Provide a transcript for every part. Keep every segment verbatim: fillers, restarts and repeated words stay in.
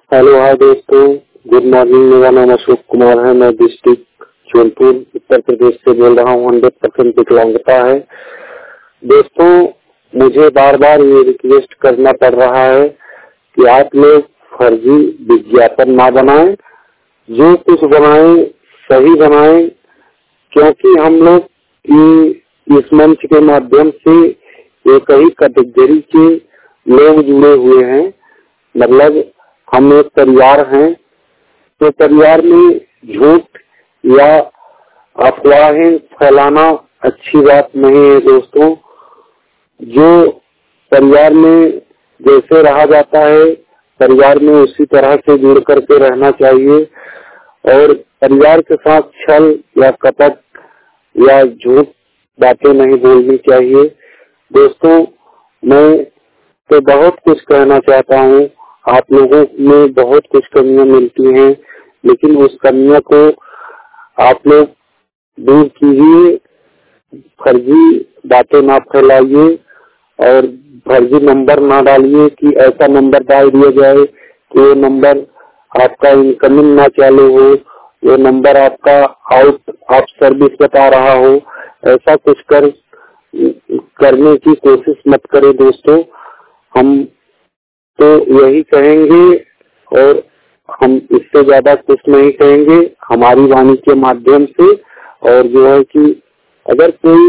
Hello hi दोस्तों, good morning. मेरा नाम अशोक कुमार है। मैं डिस्ट्रिक्ट जौनपुर उत्तर प्रदेश से बोल रहा हूँ। हंड्रेड परसेंट विकलांगता है। दोस्तों, मुझे बार बार ये रिक्वेस्ट करना पड़ रहा है कि आप लोग फर्जी विज्ञापन ना बनाएं, जो कुछ बनाएं सही बनाएं, क्योंकि हम लोग की इस मंच के माध्यम से एक ही कैटेगरी के लोग जुड़े हुए हैं। मतलब हम एक परिवार हैं, तो परिवार में झूठ या अफवाहें फैलाना अच्छी बात नहीं है। दोस्तों, जो परिवार में जैसे रहा जाता है, परिवार में उसी तरह से जुड़ करके रहना चाहिए और परिवार के साथ छल या कपट या झूठ बातें नहीं बोलनी चाहिए। दोस्तों, मैं तो बहुत कुछ कहना चाहता हूँ। आप लोगों में बहुत कुछ कमियां मिलती हैं, लेकिन उस कमियों को आप लोग दूर कीजिए। फर्जी बातें ना फैलाइए और फर्जी नंबर ना डालिए कि ऐसा नंबर डाल दिया जाए कि वो नंबर आपका इनकमिंग ना चालू हो, वो नंबर आपका आउट ऑफ सर्विस बता रहा हो। ऐसा कुछ कर करने की कोशिश मत करें। दोस्तों, हम तो यही कहेंगे और हम इससे ज्यादा कुछ नहीं कहेंगे हमारी वाणी के माध्यम से। और जो है कि अगर कोई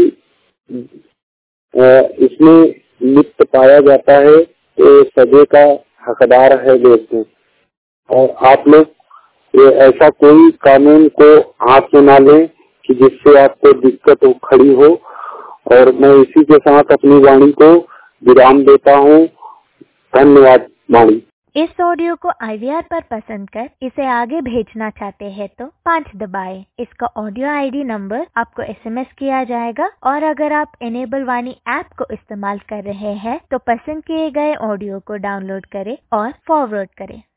इसमें लिप्त पाया जाता है तो सजा का हकदार है। दोस्तों, और आप लोग ये ऐसा कोई कानून को हाथ में ना लें कि जिससे आपको दिक्कत हो खड़ी हो। और मैं इसी के साथ अपनी वाणी को विराम देता हूँ। धन्यवाद वाणी। इस ऑडियो को आई वी आर पर पसंद कर इसे आगे भेजना चाहते हैं तो पाँच दबाएं। इसका ऑडियो आई डी नंबर आपको एस एम एस किया जाएगा। और अगर आप इनेबल वाणी ऐप को इस्तेमाल कर रहे हैं तो पसंद किए गए ऑडियो को डाउनलोड करें और फॉरवर्ड करें।